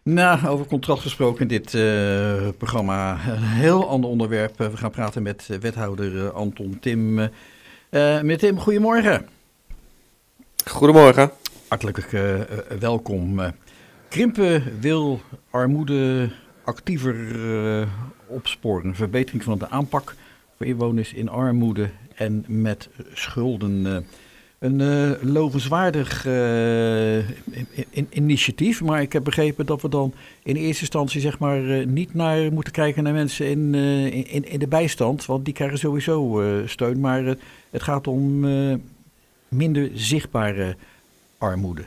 Nou, over contrast gesproken in dit programma. Een heel ander onderwerp. We gaan praten met wethouder Anton Tim. Meneer Tim, goedemorgen. Goedemorgen. Hartelijk welkom. Krimpen wil armoede actiever opsporen. Verbetering van de aanpak voor inwoners in armoede en met schulden. Een lovenswaardig initiatief, maar ik heb begrepen dat we dan in eerste instantie zeg maar niet naar moeten kijken naar mensen in de bijstand, want die krijgen sowieso steun, maar het gaat om minder zichtbare armoede.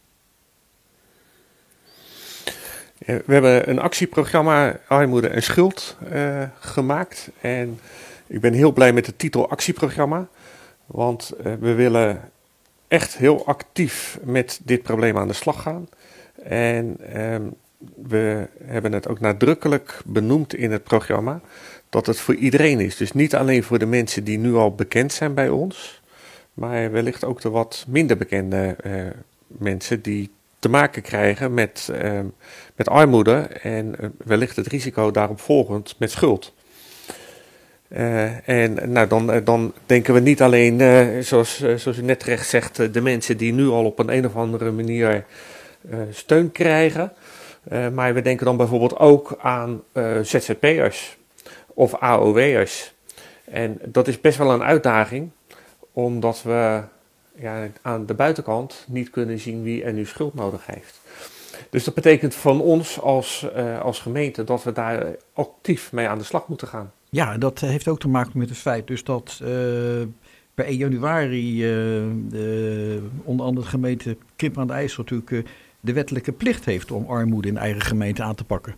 We hebben een actieprogramma Armoede en Schuld gemaakt en ik ben heel blij met de titel actieprogramma. Want we willen echt heel actief met dit probleem aan de slag gaan. En we hebben het ook nadrukkelijk benoemd in het programma dat het voor iedereen is. Dus niet alleen voor de mensen die nu al bekend zijn bij ons, maar wellicht ook de wat minder bekende mensen die te maken krijgen met armoede en wellicht het risico daarop volgend met schuld. Dan denken we niet alleen, zoals u net terecht zegt, de mensen die nu al op een of andere manier steun krijgen. Maar we denken dan bijvoorbeeld ook aan ZZP'ers of AOW'ers. En dat is best wel een uitdaging, omdat we aan de buitenkant niet kunnen zien wie er nu schuld nodig heeft. Dus dat betekent van ons als gemeente dat we daar actief mee aan de slag moeten gaan. Ja, dat heeft ook te maken met het feit dus dat per 1 januari onder andere de gemeente Krimpen aan de IJssel natuurlijk de wettelijke plicht heeft om armoede in eigen gemeente aan te pakken.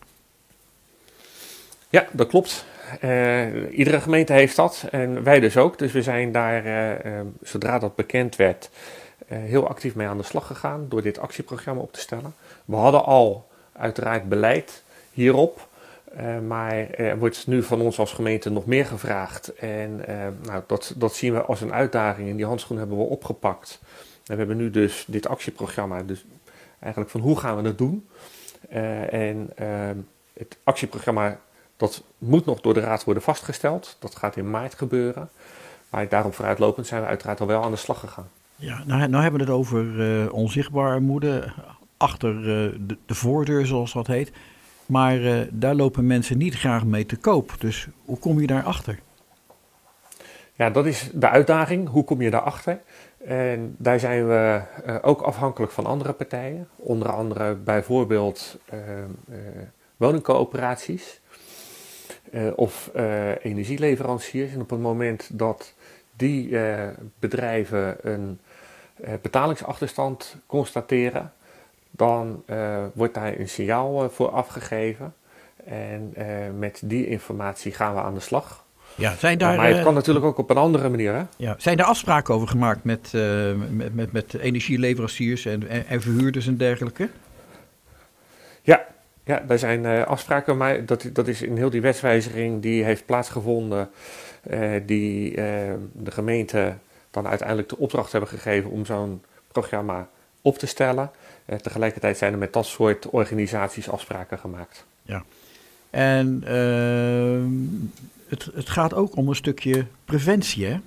Ja, dat klopt. Iedere gemeente heeft dat en wij dus ook. Dus we zijn daar, zodra dat bekend werd, heel actief mee aan de slag gegaan door dit actieprogramma op te stellen. We hadden al uiteraard beleid hierop. Maar er wordt nu van ons als gemeente nog meer gevraagd. En dat zien we als een uitdaging. En die handschoen hebben we opgepakt. En we hebben nu dus dit actieprogramma. Dus eigenlijk van hoe gaan we dat doen? Het actieprogramma dat moet nog door de raad worden vastgesteld. Dat gaat in maart gebeuren. Maar daarop vooruitlopend zijn we uiteraard al wel aan de slag gegaan. Ja, nou hebben we het over onzichtbare armoede. Achter de voordeur zoals dat heet. Maar daar lopen mensen niet graag mee te koop. Dus hoe kom je daarachter? Ja, dat is de uitdaging. Hoe kom je daarachter? En daar zijn we ook afhankelijk van andere partijen. Onder andere bijvoorbeeld woningcoöperaties of energieleveranciers. En op het moment dat die bedrijven een betalingsachterstand constateren, dan wordt daar een signaal voor afgegeven. En met die informatie gaan we aan de slag. Ja, maar het kan natuurlijk ook op een andere manier. Hè? Ja, zijn er afspraken over gemaakt met energieleveranciers en verhuurders en dergelijke? Ja, daar zijn afspraken. Maar dat is in heel die wetswijziging die heeft plaatsgevonden. Die de gemeente dan uiteindelijk de opdracht hebben gegeven om zo'n programma op te stellen. Tegelijkertijd zijn er met dat soort organisaties afspraken gemaakt. Ja. En het gaat ook om een stukje preventie, hè?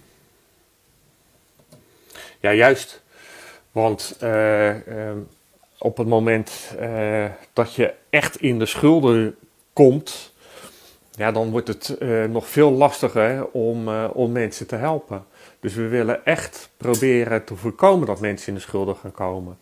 Ja, juist. Want op het moment dat je echt in de schulden komt, ja, dan wordt het nog veel lastiger om mensen te helpen. Dus we willen echt proberen te voorkomen dat mensen in de schulden gaan komen.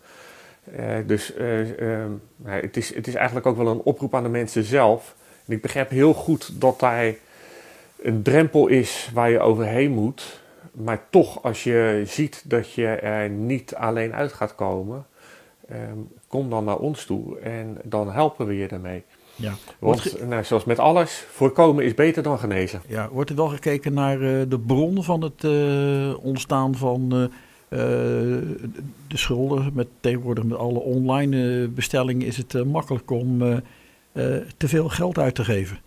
Het is eigenlijk ook wel een oproep aan de mensen zelf. En ik begrijp heel goed dat daar een drempel is waar je overheen moet. Maar toch, als je ziet dat je er niet alleen uit gaat komen, kom dan naar ons toe en dan helpen we je daarmee. Ja. Want zoals met alles, voorkomen is beter dan genezen. Ja, wordt er wel gekeken naar de bron van het ontstaan van de schulden? Tegenwoordig met alle online bestellingen is het makkelijk om te veel geld uit te geven.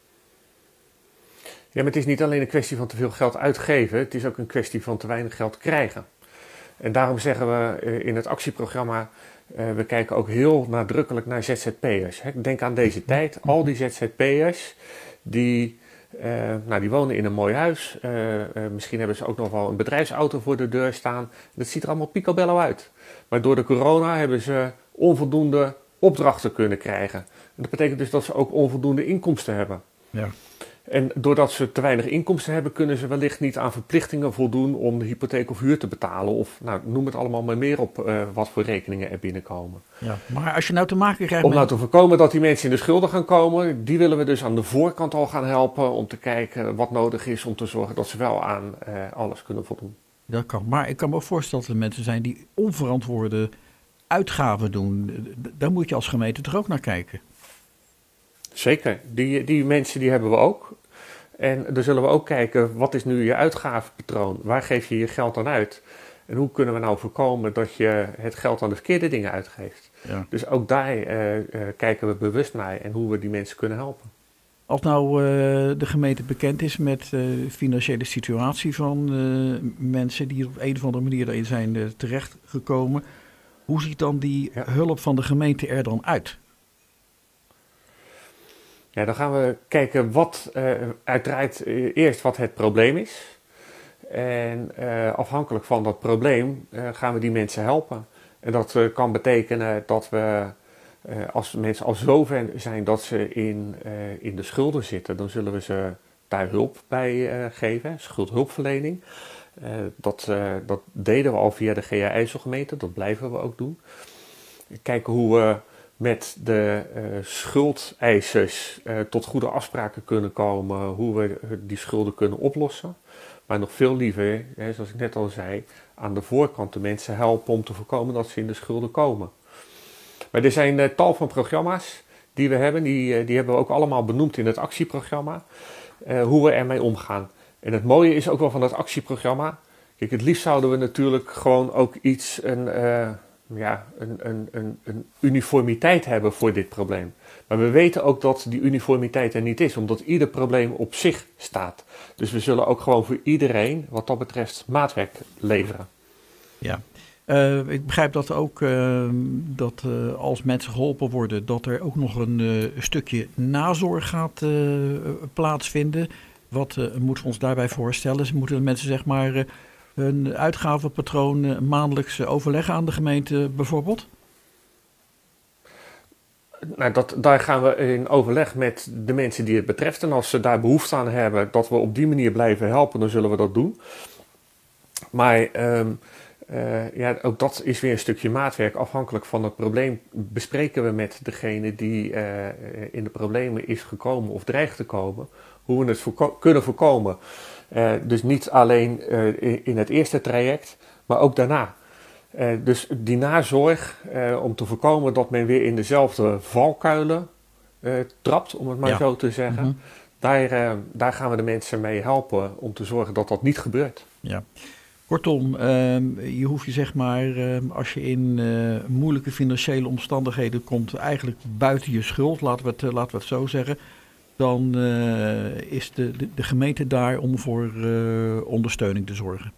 Ja, maar het is niet alleen een kwestie van te veel geld uitgeven. Het is ook een kwestie van te weinig geld krijgen. En daarom zeggen we in het actieprogramma, We kijken ook heel nadrukkelijk naar ZZP'ers. Denk aan deze tijd. Al die ZZP'ers die wonen in een mooi huis. Misschien hebben ze ook nog wel een bedrijfsauto voor de deur staan. Dat ziet er allemaal picobello uit. Maar door de corona hebben ze onvoldoende opdrachten kunnen krijgen. En dat betekent dus dat ze ook onvoldoende inkomsten hebben. Ja. En doordat ze te weinig inkomsten hebben, kunnen ze wellicht niet aan verplichtingen voldoen om de hypotheek of huur te betalen. Of noem het allemaal maar meer op wat voor rekeningen er binnenkomen. Ja, maar als je nou te maken krijgt om nou te voorkomen dat die mensen in de schulden gaan komen, die willen we dus aan de voorkant al gaan helpen om te kijken wat nodig is om te zorgen dat ze wel aan alles kunnen voldoen. Dat kan, maar ik kan me ook voorstellen dat er mensen zijn die onverantwoorde uitgaven doen. Daar moet je als gemeente toch ook naar kijken? Zeker, die mensen die hebben we ook. En dan zullen we ook kijken, wat is nu je uitgavenpatroon? Waar geef je je geld aan uit? En hoe kunnen we nou voorkomen dat je het geld aan de verkeerde dingen uitgeeft? Ja. Dus ook daar kijken we bewust naar en hoe we die mensen kunnen helpen. Als nou de gemeente bekend is met de financiële situatie van mensen die op een of andere manier daarin zijn terechtgekomen, hoe ziet dan die hulp van de gemeente er dan uit? Ja, dan gaan we kijken uiteraard eerst wat het probleem is. En afhankelijk van dat probleem gaan we die mensen helpen. En dat kan betekenen dat we, als mensen al zover zijn dat ze in de schulden zitten, dan zullen we ze daar hulp bij geven, schuldhulpverlening. Dat deden we al via de GA IJsselgemeente, dat blijven we ook doen. Kijken hoe we met de schuldeisers tot goede afspraken kunnen komen, hoe we die schulden kunnen oplossen. Maar nog veel liever, zoals ik net al zei, aan de voorkant de mensen helpen om te voorkomen dat ze in de schulden komen. Maar er zijn tal van programma's die we hebben, die hebben we ook allemaal benoemd in het actieprogramma, hoe we ermee omgaan. En het mooie is ook wel van dat actieprogramma, kijk, het liefst zouden we natuurlijk gewoon ook een uniformiteit hebben voor dit probleem. Maar we weten ook dat die uniformiteit er niet is, omdat ieder probleem op zich staat. Dus we zullen ook gewoon voor iedereen, wat dat betreft, maatwerk leveren. Ja, ik begrijp dat ook als mensen geholpen worden, dat er ook nog een stukje nazorg gaat plaatsvinden. Wat moeten we ons daarbij voorstellen? Moeten mensen zeg maar hun uitgavenpatroon maandelijks overleggen aan de gemeente bijvoorbeeld? Nou, daar gaan we in overleg met de mensen die het betreft. En als ze daar behoefte aan hebben dat we op die manier blijven helpen, dan zullen we dat doen. Maar ook dat is weer een stukje maatwerk. Afhankelijk van het probleem bespreken we met degene die in de problemen is gekomen of dreigt te komen, hoe we het kunnen voorkomen. Dus niet alleen in het eerste traject, maar ook daarna. Dus die nazorg, om te voorkomen dat men weer in dezelfde valkuilen trapt, om het maar zo te zeggen. Mm-hmm. Daar gaan we de mensen mee helpen om te zorgen dat dat niet gebeurt. Ja. Kortom, je hoeft je zeg maar, als je in moeilijke financiële omstandigheden komt, eigenlijk buiten je schuld, laten we het zo zeggen, dan is de gemeente daar om voor ondersteuning te zorgen.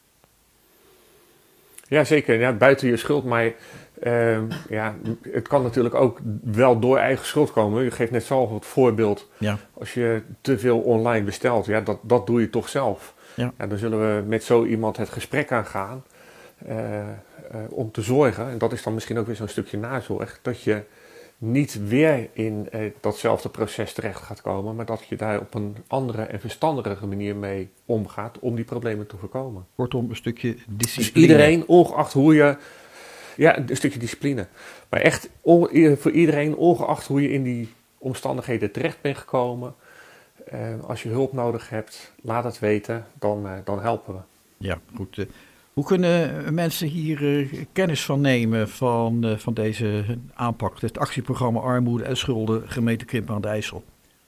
Ja, zeker. Ja, buiten je schuld, maar het kan natuurlijk ook wel door eigen schuld komen. Je geeft net zelf het voorbeeld. Ja. Als je te veel online bestelt, dat doe je toch zelf. Ja. Ja, dan zullen we met zo iemand het gesprek aangaan om te zorgen, en dat is dan misschien ook weer zo'n stukje nazorg, dat je niet weer in datzelfde proces terecht gaat komen, maar dat je daar op een andere en verstandigere manier mee omgaat om die problemen te voorkomen. Kortom, een stukje discipline. Dus iedereen, ongeacht hoe je, een stukje discipline, maar echt voor iedereen, ongeacht hoe je in die omstandigheden terecht bent gekomen, als je hulp nodig hebt, laat het weten, dan helpen we. Ja, goed. Hoe kunnen mensen hier kennis van nemen van deze aanpak, het actieprogramma Armoede en Schulden gemeente Krimpen aan de IJssel?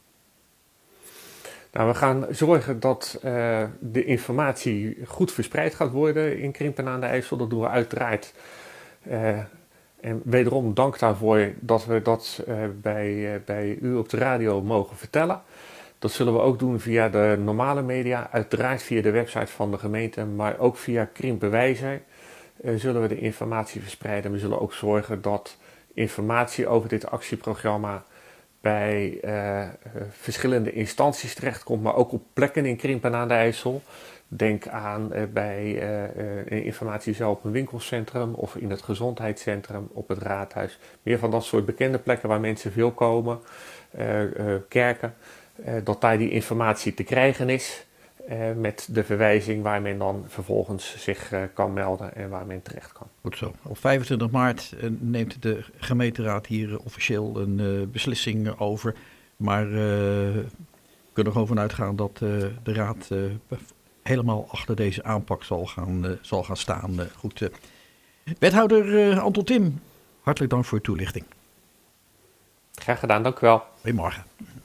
Nou, we gaan zorgen dat de informatie goed verspreid gaat worden in Krimpen aan de IJssel. Dat doen we uiteraard. En wederom dank daarvoor dat we dat bij u op de radio mogen vertellen. Dat zullen we ook doen via de normale media, uiteraard via de website van de gemeente, maar ook via Krimpenwijzer. zullen we de informatie verspreiden. We zullen ook zorgen dat informatie over dit actieprogramma bij verschillende instanties terechtkomt, maar ook op plekken in Krimpen aan de IJssel. Denk aan bij informatie zo op een winkelcentrum of in het gezondheidscentrum, op het raadhuis. Meer van dat soort bekende plekken waar mensen veel komen, kerken, dat daar die informatie te krijgen is. Met de verwijzing waar men dan vervolgens zich kan melden en waar men terecht kan. Goed zo. Op 25 maart neemt de gemeenteraad hier officieel een beslissing over. Maar we kunnen er gewoon vanuit gaan dat de raad helemaal achter deze aanpak zal gaan staan. Goed. Wethouder Anton Tim, hartelijk dank voor uw toelichting. Graag gedaan, dank u wel. Goedemorgen.